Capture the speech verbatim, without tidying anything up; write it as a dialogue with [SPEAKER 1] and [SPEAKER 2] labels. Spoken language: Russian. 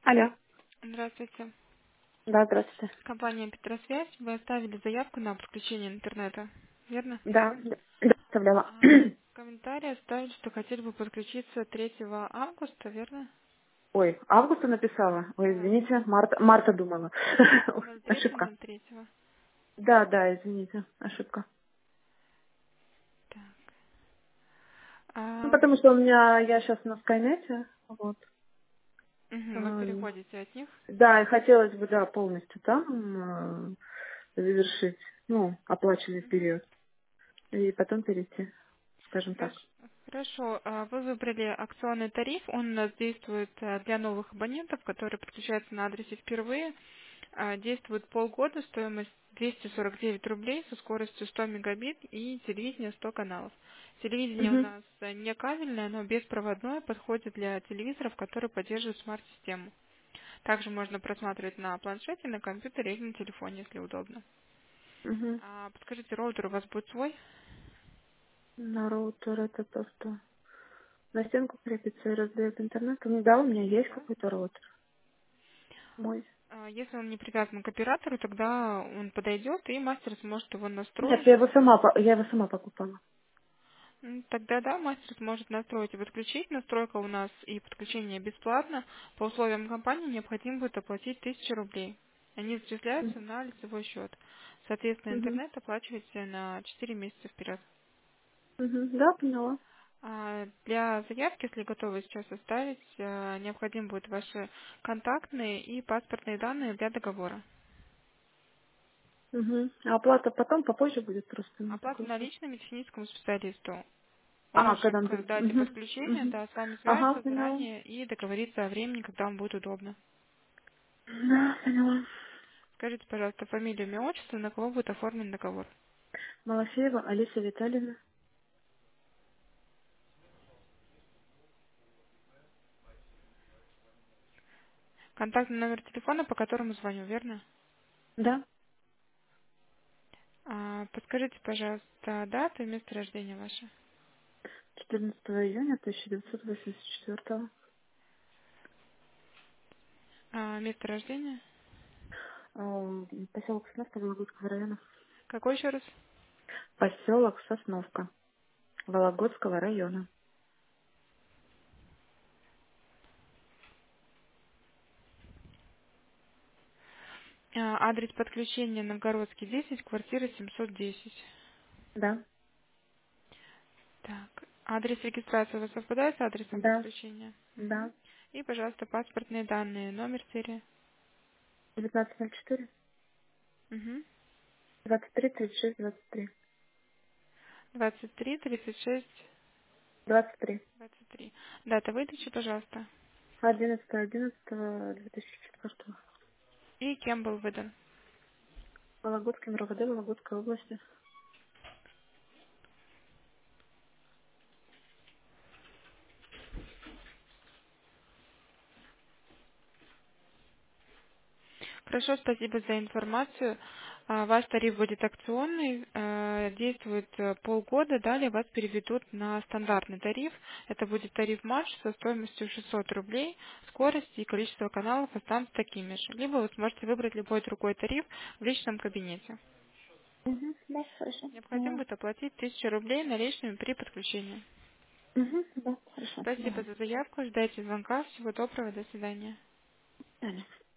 [SPEAKER 1] Алло.
[SPEAKER 2] Здравствуйте.
[SPEAKER 1] Да, здравствуйте.
[SPEAKER 2] Компания Петросвязь. Вы оставили заявку на подключение интернета, верно?
[SPEAKER 1] Да, да, да, оставляла.
[SPEAKER 2] А, в комментарии оставили, что хотели бы подключиться третьего августа, верно?
[SPEAKER 1] Ой, августа написала. Ой,
[SPEAKER 2] Да.
[SPEAKER 1] извините, марта, марта думала.
[SPEAKER 2] ноль третьего,
[SPEAKER 1] Ошибка.
[SPEAKER 2] ноль третьего.
[SPEAKER 1] Да, да, извините, ошибка.
[SPEAKER 2] Так.
[SPEAKER 1] Ну,
[SPEAKER 2] А,
[SPEAKER 1] потому что у меня, я сейчас на Скайнете, вот.
[SPEAKER 2] мгм, вы
[SPEAKER 1] Эм,
[SPEAKER 2] переходите от них.
[SPEAKER 1] Да, и хотелось бы, да, полностью там э, завершить, ну, оплаченный
[SPEAKER 2] Мгм.
[SPEAKER 1] период. И потом перейти, скажем так.
[SPEAKER 2] Хорошо. Хорошо. А, Вы выбрали акционный тариф. Он у нас действует а, для новых абонентов, которые подключаются на адресе впервые. А, Действует полгода, стоимость двести сорок девять рублей со скоростью сто мегабит и телевидение сто каналов. Телевидение у
[SPEAKER 1] Угу,
[SPEAKER 2] нас э, не кабельное, но беспроводное, подходит для телевизоров, которые поддерживают смарт-систему. Также можно просматривать на планшете, на компьютере или на телефоне, если удобно.
[SPEAKER 1] угу.
[SPEAKER 2] А, Подскажите, роутер у вас будет свой?
[SPEAKER 1] На роутер это то, что на стенку крепится и раздает интернет. Ну да, у меня есть
[SPEAKER 2] Да.
[SPEAKER 1] какой-то роутер мой.
[SPEAKER 2] А, Если он не привязан к оператору, тогда он подойдет, и мастер сможет его
[SPEAKER 1] Нет,
[SPEAKER 2] настроить.
[SPEAKER 1] я его сама, по- я его сама покупала.
[SPEAKER 2] М, Тогда да, мастер сможет настроить и подключить. Настройка у нас и подключение бесплатно. По условиям компании необходимо будет оплатить тысячу рублей. Они зачисляются на лицевой счет. Соответственно,
[SPEAKER 1] Угу.
[SPEAKER 2] интернет оплачиваете на четыре месяца вперед.
[SPEAKER 1] Угу. Да, поняла.
[SPEAKER 2] А Для заявки, если готовы сейчас оставить, э, необходимы будут ваши контактные и паспортные данные для договора.
[SPEAKER 1] Угу. А оплата потом, попозже будет просто на
[SPEAKER 2] Оплата
[SPEAKER 1] такой вопрос.
[SPEAKER 2] наличными техническому специалисту. Он
[SPEAKER 1] А,
[SPEAKER 2] уже
[SPEAKER 1] когда он
[SPEAKER 2] к
[SPEAKER 1] будет.
[SPEAKER 2] дате
[SPEAKER 1] Угу.
[SPEAKER 2] подключения,
[SPEAKER 1] Угу.
[SPEAKER 2] да, с вами
[SPEAKER 1] Ага,
[SPEAKER 2] свяжется
[SPEAKER 1] поняла.
[SPEAKER 2] заранее и договорится о времени, когда вам будет удобно.
[SPEAKER 1] Да, поняла.
[SPEAKER 2] Скажите, пожалуйста, фамилию, имя, отчество, на кого будет оформлен договор.
[SPEAKER 1] Малафеева Алиса Витальевна.
[SPEAKER 2] Контактный номер телефона, по которому звоню, верно?
[SPEAKER 1] Да.
[SPEAKER 2] А, подскажите, пожалуйста, дату и место рождения ваше.
[SPEAKER 1] четырнадцатого июня тысяча девятьсот восемьдесят четвёртого.
[SPEAKER 2] А, место рождения?
[SPEAKER 1] Эм, Поселок Сосновка Вологодского района.
[SPEAKER 2] Какой еще раз?
[SPEAKER 1] Поселок Сосновка Вологодского района.
[SPEAKER 2] А, адрес подключения Новгородский десять, квартира семьсот десять.
[SPEAKER 1] Да.
[SPEAKER 2] Так, адрес регистрации у вас совпадает с адресом
[SPEAKER 1] Да.
[SPEAKER 2] подключения? Мгм.
[SPEAKER 1] Да.
[SPEAKER 2] И, пожалуйста, паспортные данные, номер серии.
[SPEAKER 1] девятнадцать ноль четыре.
[SPEAKER 2] Угу.
[SPEAKER 1] двадцать три тридцать шесть двадцать три.
[SPEAKER 2] двадцать три тридцать шесть
[SPEAKER 1] двадцать три.
[SPEAKER 2] двадцать три. Дата выдачи, пожалуйста.
[SPEAKER 1] одиннадцатого одиннадцатого две тысячи четвёртого.
[SPEAKER 2] И кем был выдан.
[SPEAKER 1] Вологодским РОВД Вологодской области.
[SPEAKER 2] Хорошо, спасибо за информацию. А, Ваш тариф будет акционный, э, действует э, полгода, далее вас переведут на стандартный тариф. Это будет тариф марш со стоимостью шестьсот рублей, скорость и количество каналов останутся такими же. Либо вы сможете выбрать любой другой тариф в личном кабинете.
[SPEAKER 1] Угу, да, хорошо.
[SPEAKER 2] Необходимо
[SPEAKER 1] Поняла.
[SPEAKER 2] будет оплатить тысячу рублей наличными при подключении.
[SPEAKER 1] Угу, да, хорошо.
[SPEAKER 2] Спасибо
[SPEAKER 1] Поняла.
[SPEAKER 2] за заявку, ждайте звонка. Всего доброго, до свидания.
[SPEAKER 1] Далее.